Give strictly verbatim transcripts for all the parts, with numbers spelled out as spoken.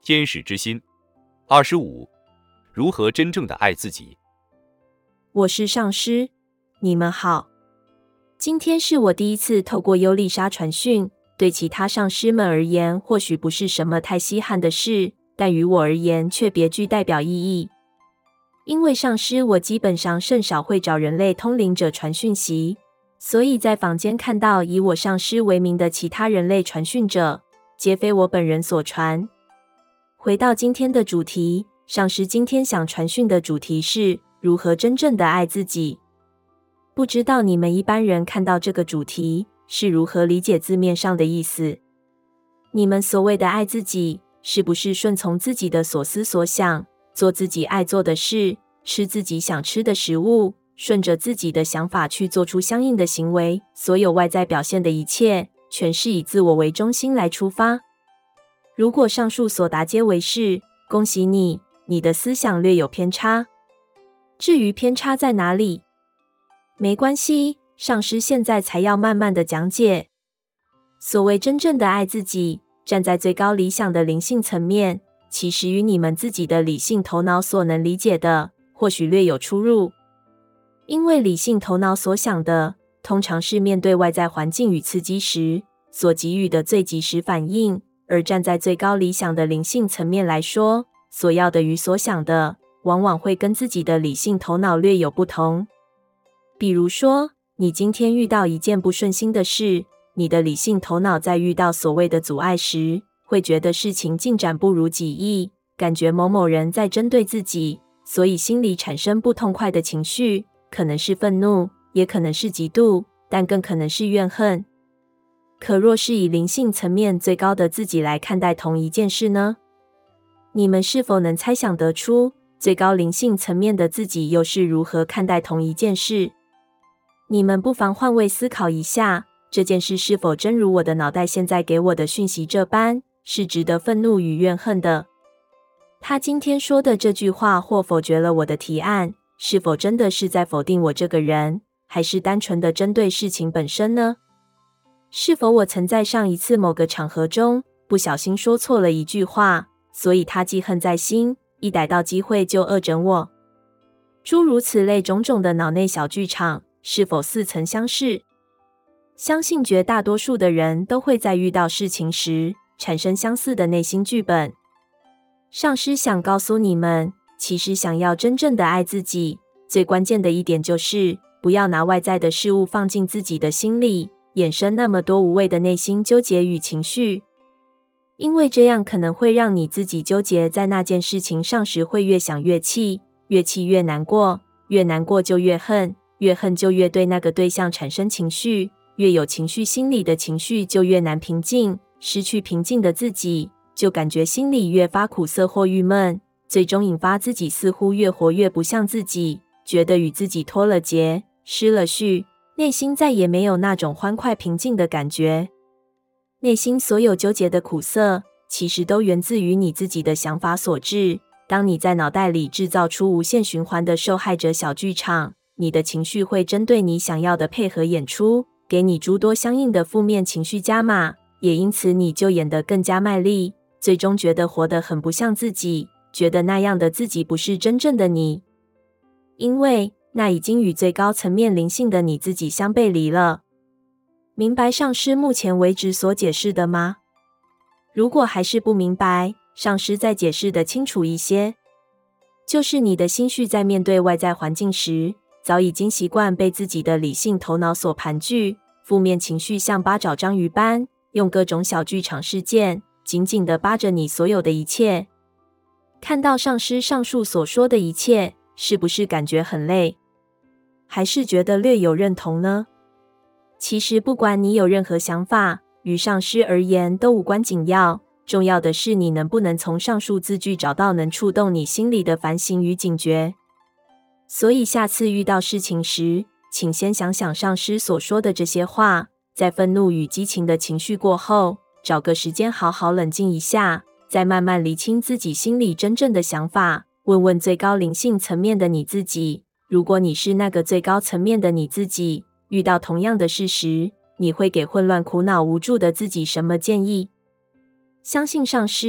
天使之心。二十五，如何真正的爱自己？ 我是上师，你们好。今天是我第一次透过优丽莎传讯，对其他上师们而言或许不是什么太稀罕的事，但于我而言却别具代表意义。因为上师我基本上甚少会找人类通灵者传讯息，所以在坊间看到以我上师为名的其他人类传讯者，皆非我本人所传。回到今天的主题，上师今天想传讯的主题是如何真正的爱自己。不知道你们一般人看到这个主题是如何理解字面上的意思？你们所谓的爱自己，是不是顺从自己的所思所想，做自己爱做的事，吃自己想吃的食物，顺着自己的想法去做出相应的行为，所有外在表现的一切，全是以自我为中心来出发？如果上述所答皆为是，恭喜你，你的思想略有偏差。至于偏差在哪里？没关系，上师现在才要慢慢的讲解。所谓真正的爱自己，站在最高理想的灵性层面，其实与你们自己的理性头脑所能理解的，或许略有出入。因为理性头脑所想的，通常是面对外在环境与刺激时，所给予的最及时反应，而站在最高理想的灵性层面来说，所要的与所想的，往往会跟自己的理性头脑略有不同。比如说，你今天遇到一件不顺心的事，你的理性头脑在遇到所谓的阻碍时，会觉得事情进展不如己意，感觉某某人在针对自己，所以心里产生不痛快的情绪，可能是愤怒，也可能是嫉妒，但更可能是怨恨。可若是以灵性层面最高的自己来看待同一件事呢？你们是否能猜想得出，最高灵性层面的自己又是如何看待同一件事？你们不妨换位思考一下，这件事是否真如我的脑袋现在给我的讯息这般，是值得愤怒与怨恨的？他今天说的这句话或否决了我的提案，是否真的是在否定我这个人，还是单纯的针对事情本身呢？是否我曾在上一次某个场合中，不小心说错了一句话，所以他记恨在心，一逮到机会就恶整我？诸如此类种种的脑内小剧场，是否似曾相识？相信绝大多数的人都会在遇到事情时产生相似的内心剧本。上师想告诉你们，其实想要真正的爱自己，最关键的一点就是不要拿外在的事物放进自己的心里，衍生那么多无谓的内心纠结与情绪。因为这样可能会让你自己纠结在那件事情上时，会越想越气，越气越难过，越难过就越恨，越恨就越对那个对象产生情绪，越有情绪，心里的情绪就越难平静，失去平静的自己，就感觉心里越发苦涩或郁闷，最终引发自己似乎越活越不像自己，觉得与自己脱了节，失了序，内心再也没有那种欢快平静的感觉。内心所有纠结的苦涩，其实都源自于你自己的想法所致。当你在脑袋里制造出无限循环的受害者小剧场，你的情绪会针对你想要的配合演出，给你诸多相应的负面情绪加码，也因此你就演得更加卖力，最终觉得活得很不像自己，觉得那样的自己不是真正的你，因为那已经与最高层面灵性的你自己相背离了。明白上师目前为止所解释的吗？如果还是不明白，上师再解释得清楚一些，就是你的心绪在面对外在环境时，早已经习惯被自己的理性头脑所盘踞，负面情绪像八爪章鱼般，用各种小剧场事件紧紧地扒着你所有的一切。看到上师上述所说的一切，是不是感觉很累？还是觉得略有认同呢？其实不管你有任何想法，于上师而言都无关紧要，重要的是你能不能从上述字句找到能触动你心里的反省与警觉。所以下次遇到事情时，请先想想上师所说的这些话，在愤怒与激情的情绪过后，找个时间好好冷静一下，再慢慢厘清自己心里真正的想法，问问最高灵性层面的你自己，如果你是那个最高层面的你自己，遇到同样的事时，你会给混乱苦恼无助的自己什么建议？相信上师，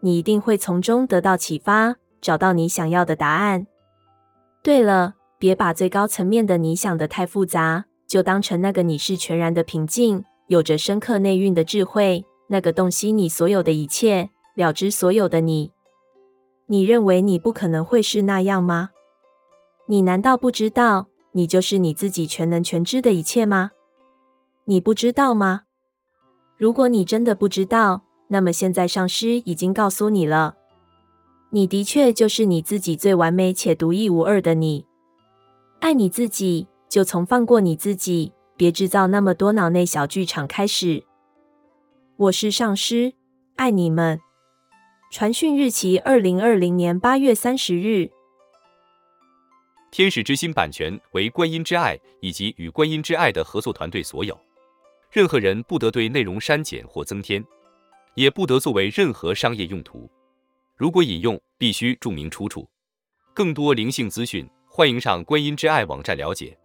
你一定会从中得到启发，找到你想要的答案。对了，别把最高层面的你想得太复杂，就当成那个你是全然的平静，有着深刻内蕴的智慧，那个洞悉你所有的一切，了知所有的你。你认为你不可能会是那样吗？你难道不知道，你就是你自己全能全知的一切吗？你不知道吗？如果你真的不知道，那么现在上师已经告诉你了。你的确就是你自己最完美且独一无二的你。爱你自己，就从放过你自己，别制造那么多脑内小剧场开始。我是上师，爱你们。传讯日期二零二零年八月三十日。 天使之心版权为观音之爱以及与观音之爱的合作团队所有，任何人不得对内容删减或增添，也不得作为任何商业用途。如果引用，必须注明出处。更多灵性资讯，欢迎上观音之爱网站了解。